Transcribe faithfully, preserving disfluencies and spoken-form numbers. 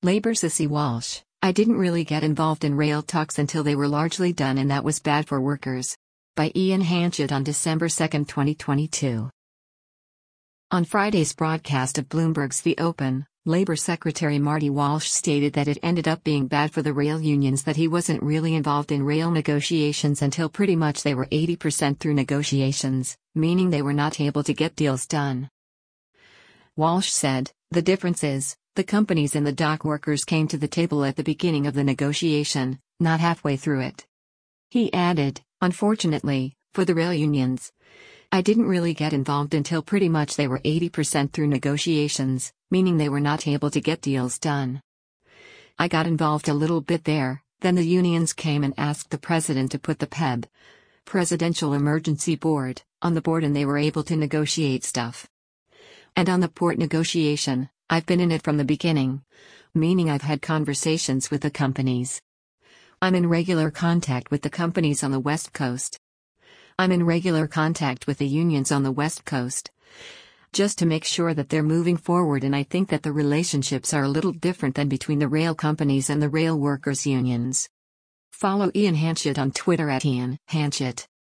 Labour Sissy Walsh, I didn't really get involved in rail talks until they were largely done, and that was bad for workers. By Ian Hanchett on December second, twenty twenty-two. On Friday's broadcast of Bloomberg's The Open, Labour Secretary Marty Walsh stated that it ended up being bad for the rail unions that he wasn't really involved in rail negotiations until pretty much they were eighty percent through negotiations, meaning they were not able to get deals done. Walsh said, "The difference is, the companies and the dock workers came to the table at the beginning of the negotiation, not halfway through it." He added, "Unfortunately, for the rail unions, I didn't really get involved until pretty much they were eighty percent through negotiations, meaning they were not able to get deals done. I got involved a little bit there, then the unions came and asked the president to put the P E B, Presidential Emergency Board, on the board, and they were able to negotiate stuff. And on the port negotiation, I've been in it from the beginning, meaning I've had conversations with the companies. I'm in regular contact with the companies on the West Coast. I'm in regular contact with the unions on the West Coast, just to make sure that they're moving forward, and I think that the relationships are a little different than between the rail companies and the rail workers' unions." Follow Ian Hanchett on Twitter at Ian Hanchett.